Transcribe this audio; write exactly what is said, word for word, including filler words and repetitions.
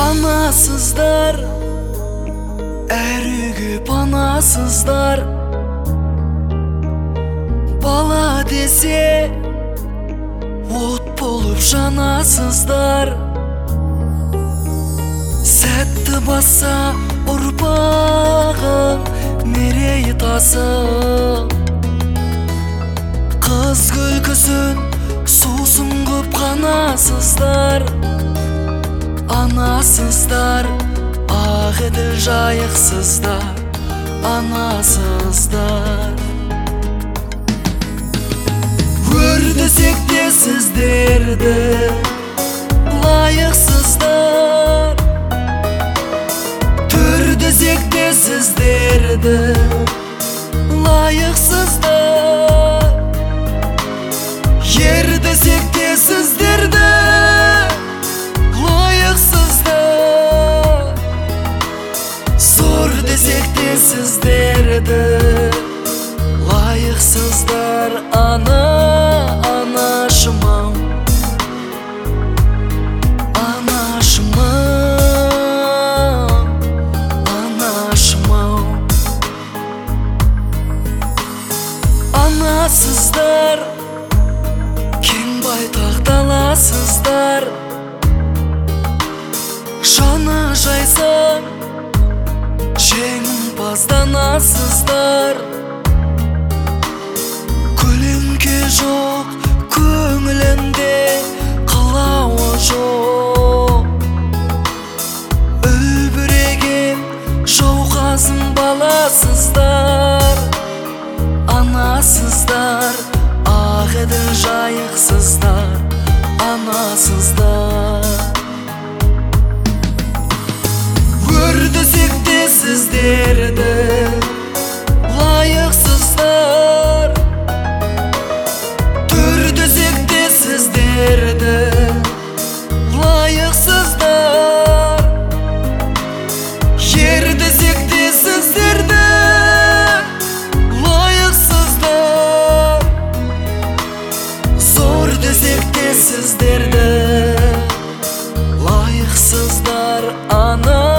Anasızlar, er үйге панасыздар. Бала десе от болып жанасыздар. Сәтті баса ұрпағың мерей тасы. Қыз күлкісін сусын қып қанасыздар. Анасыздар, ақ еділ жайықсыздар. Анасыздар, өр десек те сіздерді лайықсыздар. Түр десек те сіздерді лайықсыздар. Ер десек те сіздерді лайықсыздар. Зор десек те сіздерді лайықсыздар. Ана, анашым-ау, анашым-ау, анашым-ау. Анасыздар, кең байтақ даласыздар. Жаны жайсаң жеңімпазданасыздар. Көлеңке жоқ көңілінде, қылауы жоқ. Үлбіреген жауқазын баласыздар. Анасыздар, ақ еділ жайықсыздар. Анасыздар, өр десек те сіздерді лайықсыздар. Түр десек те сіздерді лайықсыздар. Ер десек те сіздерді лайықсыздар. Зор десек те сіздерді лайықсыздар. Ана